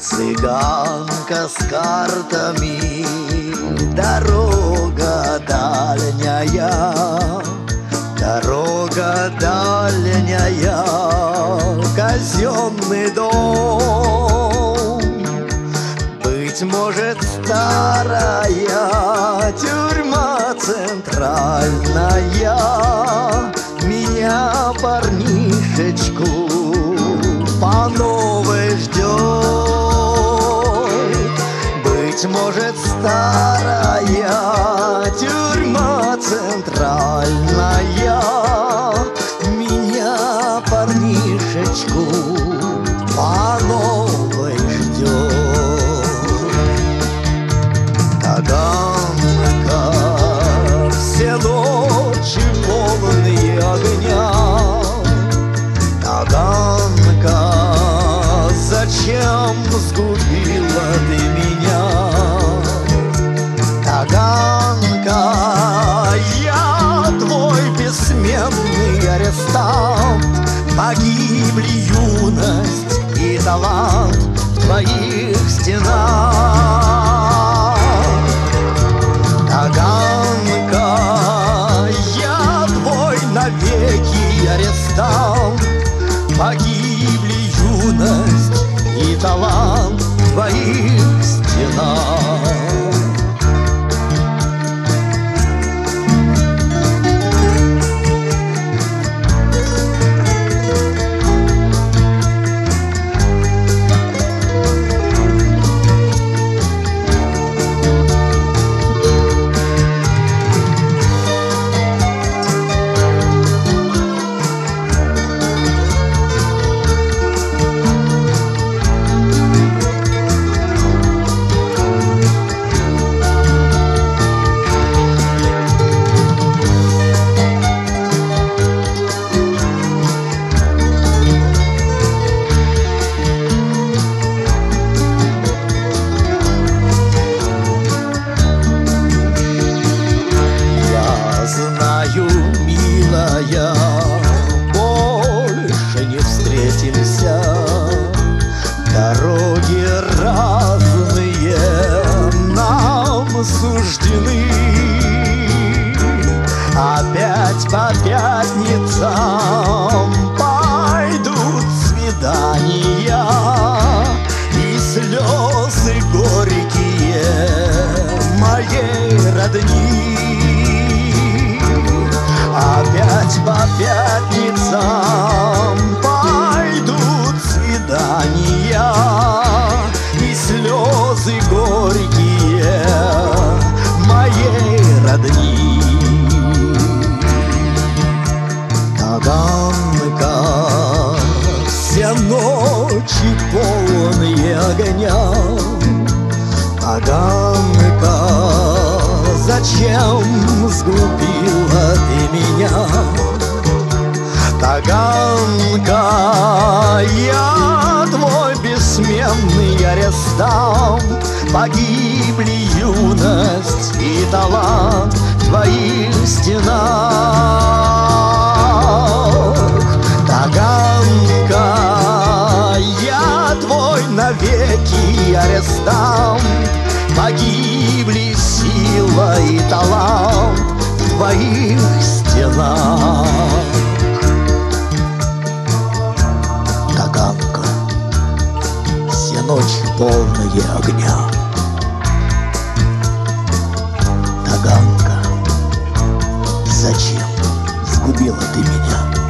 Цыганка с картами, дорога дальняя, дорога дальняя, казенный дом. Быть может, старая тюрьма центральная меня, парнишечку, по новой ждет. Быть может, старая тюрьма центральная меня, парнишечку, по новой ждет. Таганка, все ночи полные огня. Таганка, зачем сгубила ты меня? Таганка, я твой бессменный арестант. Погибли юность и талант в твоих стенах. Таганка, я твой навеки арестант. Погибли юность и талант в твоих стенах. Милая, больше не встретимся. Дороги разные нам суждены. Опять по пятницам пойдут свидания и слезы горькие моей родни. Опять по пятницам пойдут свидания и слезы горькие моей родни. Таганка, все ночи полные огня. Таганка, зачем сгубила ты меня? Таганка, я твой бессменный арестант. Погибли юность и талант в твоих стенах. Таганка, я твой навеки арестант. Погибли сила и талант в твоих стенах. Таганка, все ночи полные огня. Таганка, зачем сгубила ты меня?